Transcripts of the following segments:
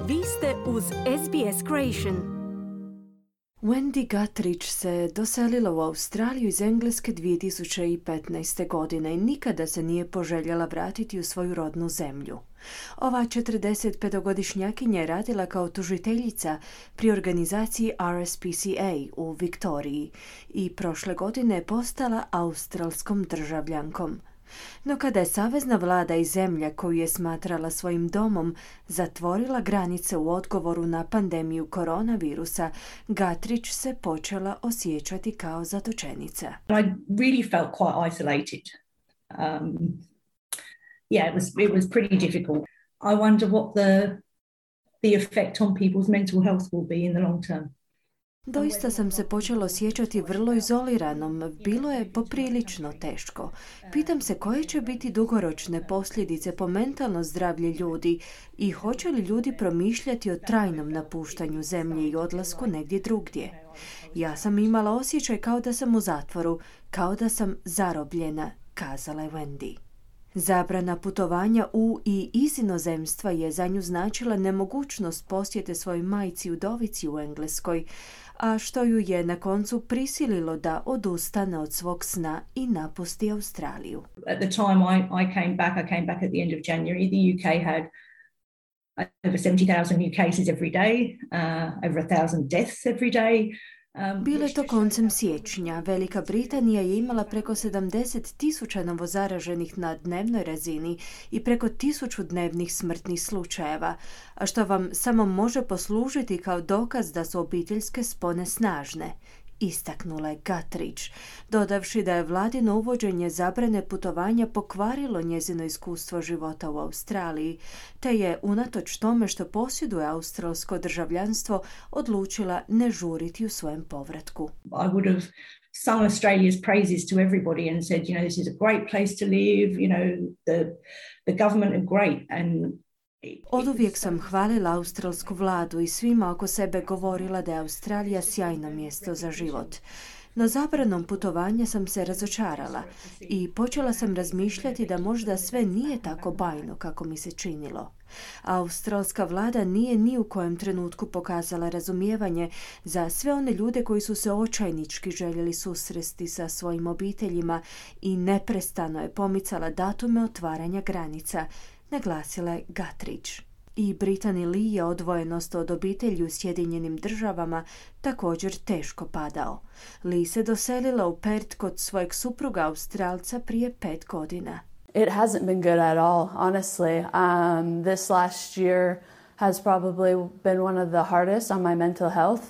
Vi ste uz SBS Creation. Wendy Guthridge se doselila u Australiju iz Engleske 2015. godine i nikada se nije poželjela vratiti u svoju rodnu zemlju. Ova 45-godišnjakinja je radila kao tužiteljica pri organizaciji RSPCA u Viktoriji i prošle godine je postala australskom državljankom. No kada je savezna vlada i zemlja koju je smatrala svojim domom zatvorila granice u odgovoru na pandemiju koronavirusa, Guthridge se počela osjećati kao zatočenica. I really felt quite isolated. It was pretty difficult. I wonder what the effect on people's mental health will be in the long term. Doista sam se počela osjećati vrlo izoliranom, bilo je poprilično teško. Pitam se koje će biti dugoročne posljedice po mentalno zdravlje ljudi i hoće li ljudi promišljati o trajnom napuštanju zemlje i odlasku negdje drugdje. Ja sam imala osjećaj kao da sam u zatvoru, kao da sam zarobljena, kazala je Wendy. Zabrana putovanja u i iz inozemstva je za nju značila nemogućnost posjete svojoj majci udovici u Engleskoj, a što ju je na koncu prisililo da odustane od svog sna i napusti Australiju. At the time I came back at the end of January. The UK had over 70,000 new cases every day, over 1,000 deaths every day. Bilo je to koncem siječnja. Velika Britanija je imala preko 70,000 novozaraženih na dnevnoj razini i preko 1,000 dnevnih smrtnih slučajeva, a što vam samo može poslužiti kao dokaz da su obiteljske spone snažne, istaknula je Guthridge, dodavši da je vladino uvođenje zabrane putovanja pokvarilo njezino iskustvo života u Australiji, te je, unatoč tome što posjeduje australsko državljanstvo, odlučila ne žuriti u svojem povratku. I would have sung Australia's praises to everybody and said, this is a great place to live, the government are great. And oduvijek sam hvalila australsku vladu i svima oko sebe govorila da je Australija sjajno mjesto za život. No zabranom putovanja sam se razočarala i počela sam razmišljati da možda sve nije tako bajno kako mi se činilo. Australska vlada nije ni u kojem trenutku pokazala razumijevanje za sve one ljude koji su se očajnički željeli susresti sa svojim obiteljima i neprestano je pomicala datume otvaranja granica, naglasila je Guthridge. I Brittany Lee je odvojenost od obitelji u Sjedinjenim Državama također teško padao. Lee se doselila u Perth kod svojeg supruga Australca prije 5 godina. It hasn't been good at all, honestly. This last year has probably been one of the hardest on my mental health.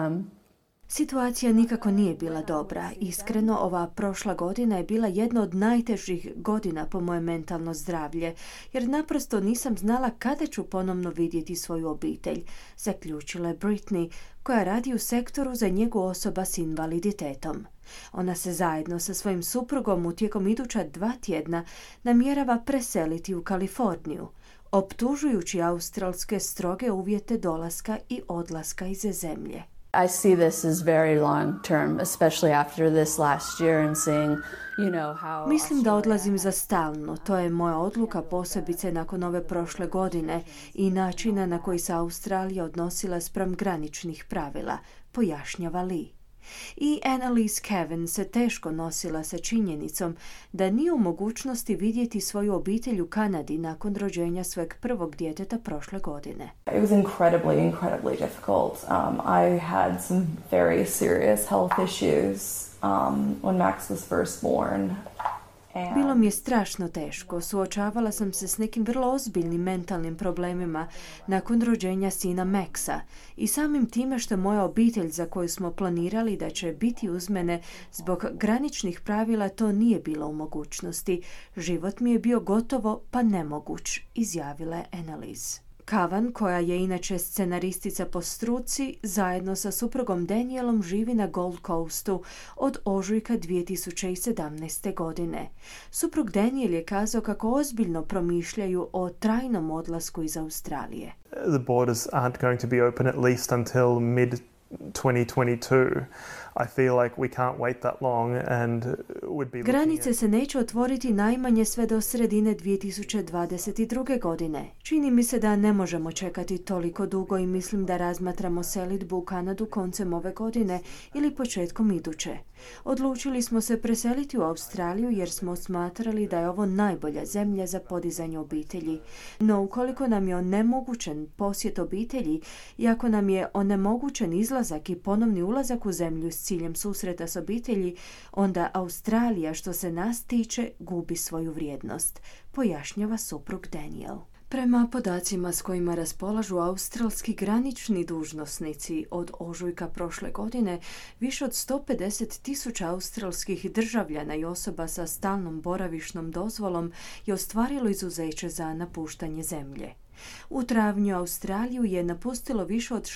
Situacija nikako nije bila dobra. Iskreno, ova prošla godina je bila jedna od najtežih godina po moje mentalno zdravlje, jer naprosto nisam znala kada ću ponovno vidjeti svoju obitelj, zaključila je Brittany, koja radi u sektoru za njegu osoba s invaliditetom. Ona se zajedno sa svojim suprugom u tijekom iduća 2 tjedna namjerava preseliti u Kaliforniju, optužujući australske stroge uvjete dolaska i odlaska iz zemlje. I see this as very long term, especially after this last year and seeing, how... Mislim da odlazim za stalno. To je moja odluka, posebice nakon ove prošle godine i načina na koji se Australija odnosila spram graničnih pravila, pojašnjava Lee. I Annalise Kevin se teško nosila sa činjenicom da nije u mogućnosti vidjeti svoju obitelj u Kanadi nakon rođenja svojeg prvog djeteta prošle godine. It was incredibly difficult. I had some very serious health issues when Max was first born. Bilo mi je strašno teško. Suočavala sam se s nekim vrlo ozbiljnim mentalnim problemima nakon rođenja sina Maxa i samim time što moja obitelj za koju smo planirali da će biti uz mene zbog graničnih pravila to nije bilo u mogućnosti. Život mi je bio gotovo pa nemoguć, izjavila je Annalise. Kavan, koja je inače scenaristica po struci, zajedno sa suprugom Danielom živi na Gold Coastu od ožujka 2017. godine. Suprug Daniel je kazao kako ozbiljno promišljaju o trajnom odlasku iz Australije. The borders aren't going to be open at least until mid 2022. I feel like we can't wait that long and would be Granice se neće otvoriti najmanje sve do sredine 2022. godine. Čini mi se da ne možemo čekati toliko dugo i mislim da razmatramo selidbu u Kanadu koncem ove godine ili početkom iduće. Odlučili smo se preseliti u Australiju jer smo smatrali da je ovo najbolja zemlja za podizanje obitelji. No ukoliko nam je onemogućen posjet obitelji i ako nam je onemogućen izlazak i ponovni ulazak u zemlju s ciljem susreta s obitelji, onda Australija, što se nas tiče, gubi svoju vrijednost, pojašnjava suprug Daniel. Prema podacima s kojima raspolažu australski granični dužnosnici od ožujka prošle godine, više od 150.000 australskih državljana i osoba sa stalnom boravišnom dozvolom je ostvarilo izuzeće za napuštanje zemlje. U travnju Australiju je napustilo više od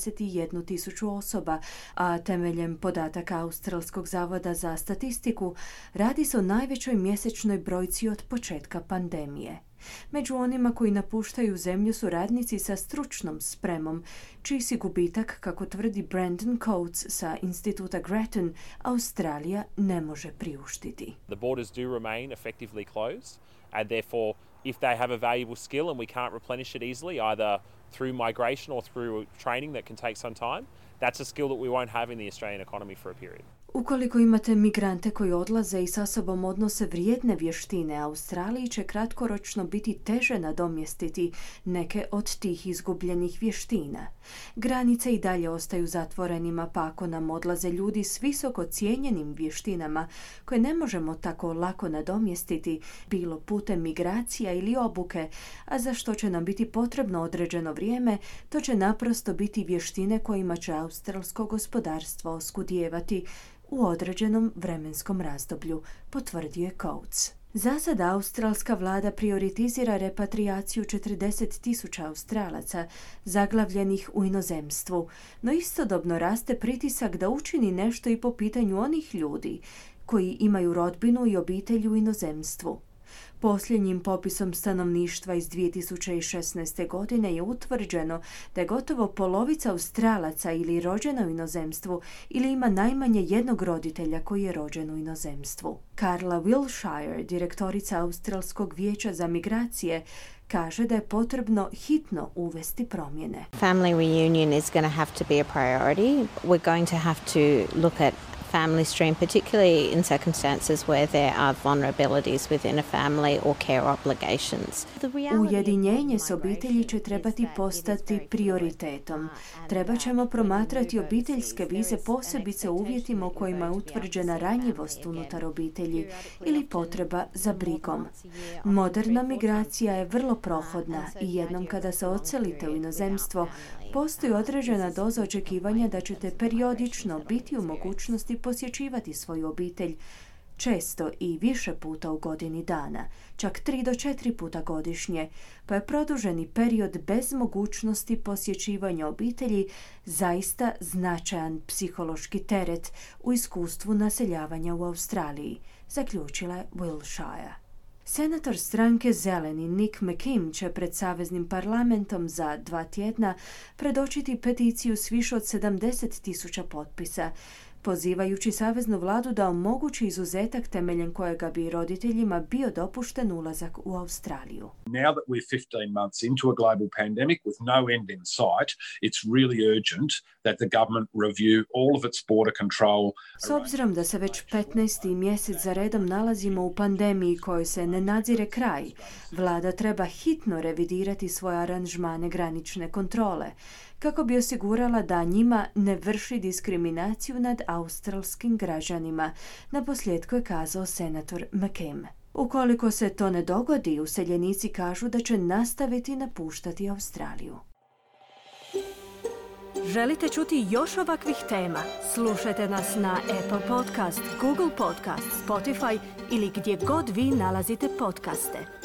61.000 osoba, a temeljem podataka Australskog zavoda za statistiku radi se o najvećoj mjesečnoj brojci od početka pandemije. Među onima koji napuštaju zemlju su radnici sa stručnom spremom, čiji si gubitak, kako tvrdi Brandon Coates sa instituta Grattan, Australija ne može priuštiti. The borders do remain effectively closed, and therefore if they have a valuable skill and we can't replenish it easily, either through migration or through training that can take some time, that's a skill that we won't have in the Australian economy for a period. Ukoliko imate migrante koji odlaze i sa sobom odnose vrijedne vještine, Australiji će kratkoročno biti teže nadomjestiti neke od tih izgubljenih vještina. Granice i dalje ostaju zatvorenima, pa ako nam odlaze ljudi s visoko cijenjenim vještinama koje ne možemo tako lako nadomjestiti, bilo putem migracija ili obuke, a za što će nam biti potrebno određeno vrijeme, to će naprosto biti vještine kojima će australsko gospodarstvo oskudijevati u određenom vremenskom razdoblju, potvrdio je Coates. Za sada australska vlada prioritizira repatriaciju 40.000 Australaca zaglavljenih u inozemstvu, no istodobno raste pritisak da učini nešto i po pitanju onih ljudi koji imaju rodbinu i obitelj u inozemstvu. Posljednjim popisom stanovništva iz 2016. godine je utvrđeno da je gotovo polovica Australaca ili rođena u inozemstvu ili ima najmanje jednog roditelja koji je rođen u inozemstvu. Carla Wilshire, direktorica Australskog vijeća za migracije, kaže da je potrebno hitno uvesti promjene. Family reunion is going to have to be a priority. We're going to have to look at family stream, particularly in circumstances where there are vulnerabilities within a family or care obligations. Ujedinjenje s obitelji će trebati postati prioritetom. Treba ćemo promatrati obiteljske vize posebice u uvjetima u kojima je utvrđena ranjivost unutar obitelji ili potreba za brigom. Moderna migracija je vrlo prohodna i jednom kada se odselite u inozemstvo, postoji određena doza očekivanja da ćete periodično biti u mogućnosti posjećivati svoju obitelj, često i više puta u godini dana, čak 3 do 4 puta godišnje, pa je produženi period bez mogućnosti posjećivanja obitelji zaista značajan psihološki teret u iskustvu naseljavanja u Australiji, zaključila je Wilshire. Senator stranke Zeleni Nick McKim će pred Saveznim parlamentom za 2 tjedna predočiti peticiju s više od 70.000 potpisa, pozivajući saveznu vladu da omogući izuzetak temeljem kojega bi roditeljima bio dopušten ulazak u Australiju. Now that we're 15 months into a global pandemic with no end in sight, it's really urgent that the government review all of its border control. S obzirom da se već 15. mjesec za redom nalazimo u pandemiji kojoj se ne nadzire kraj, vlada treba hitno revidirati svoje aranžmane granične kontrole, kako bi osigurala da njima ne vrši diskriminaciju nad australskim građanima, naposljetku je kazao senator McKim. Ukoliko se to ne dogodi, useljenici kažu da će nastaviti napuštati Australiju. Želite čuti još ovakvih tema? Slušajte nas na Apple Podcast, Google Podcast, Spotify ili gdje god vi nalazite podcaste.